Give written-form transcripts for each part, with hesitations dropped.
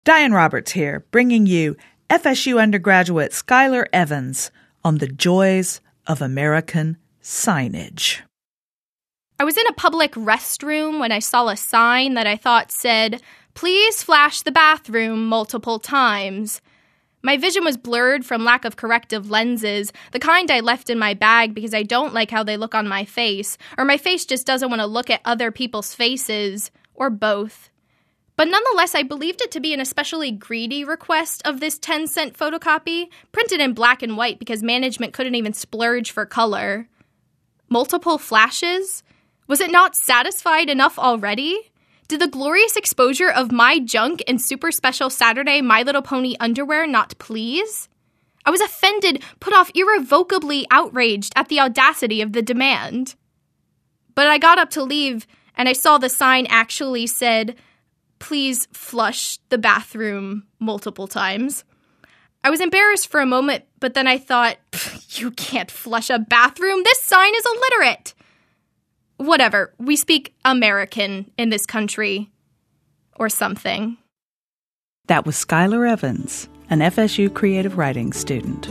Diane Roberts here, bringing you FSU undergraduate Skylar Evans on the joys of American signage. I was in a public restroom when I saw a sign that I thought said, "Please flash the bathroom multiple times." My vision was blurred from lack of corrective lenses, the kind I left in my bag because I don't like how they look on my face, or my face just doesn't want to look at other people's faces, or both. But nonetheless, I believed it to be an especially greedy request of this 10-cent photocopy, printed in black and white because management couldn't even splurge for color. Multiple flashes? Was it not satisfied enough already? Did the glorious exposure of my junk in super special Saturday My Little Pony underwear not please? I was offended, put off, irrevocably outraged at the audacity of the demand. But I got up to leave, and I saw the sign actually said, "Please flush the bathroom multiple times." I was embarrassed for a moment, but then I thought, you can't flush a bathroom. This sign is illiterate. Whatever, we speak American in this country. Or something. That was Skylar Evans, an FSU creative writing student.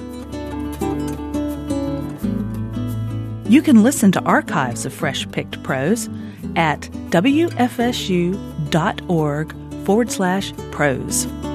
You can listen to archives of Fresh Picked Prose at wfsu.org/prose.